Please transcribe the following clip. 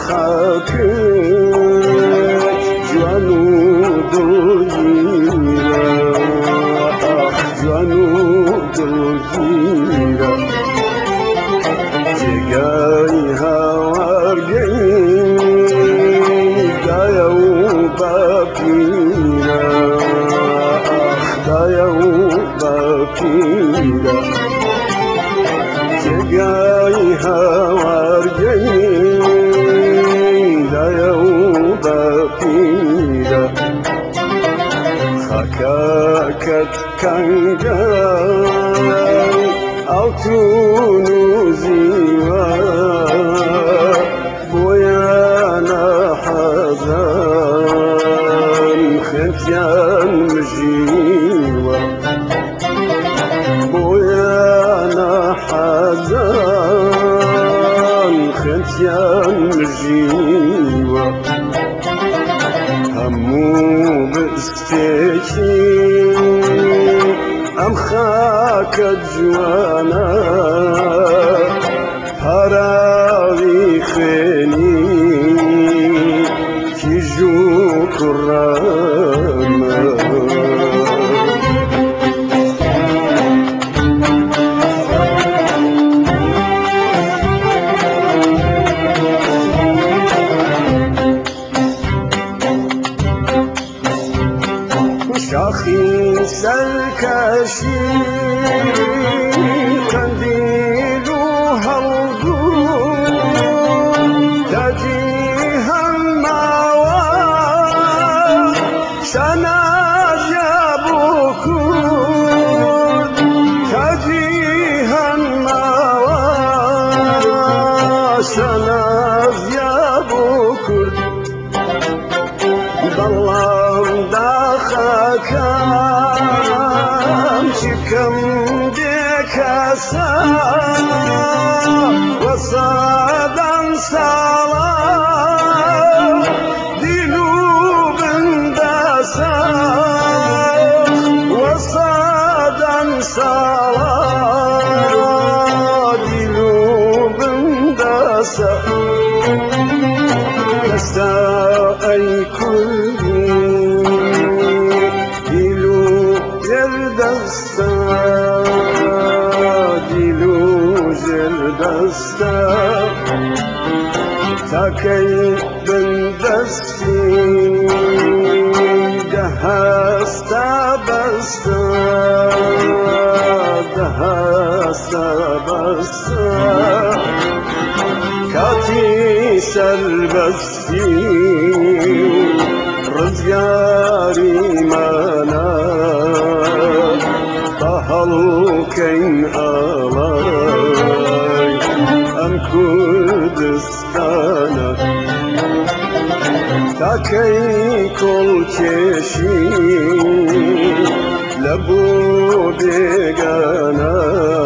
خاکت جوان و دلگیره جوان و دلگیره جگای هاورگی دایا و باپیره دایا و باپیره جگای هاورگی دایا و باپیره خاکاکت کنگای ئاوتون و زیوە بۆیانە حەزان خوێنتیان مژیوە بۆیانە حەزان خوێنتیان مژیوە هەموو بستێکی ئەم خاکە جوانە هەراوی خوێنی کیژ و کوڕەمە شاخی سەرکەشی قەندیل و هەڵگوڕ تاجی هەماوە شەنازیە بۆ کورد تاجی هەماوە شەنازیە بۆ کورد بەڵام داخەکەم چی بکەم دێکەسە وەسەدان ساڵە دیل و بندەسە وەسەدان ساڵە دیل و بندەسە دەستە ئەی کوردی دیل و ژێردەستە دیل و ژێردەستە تاکەی بندەستی دەهەستە بەستە دەهەستە بەستە کاتی سەربەستی ڕزگاری مانە بە هەڵکەین ئاڵای ئەم کوردستانە تاکەی کۆڵکێشی لە بۆ بێگانە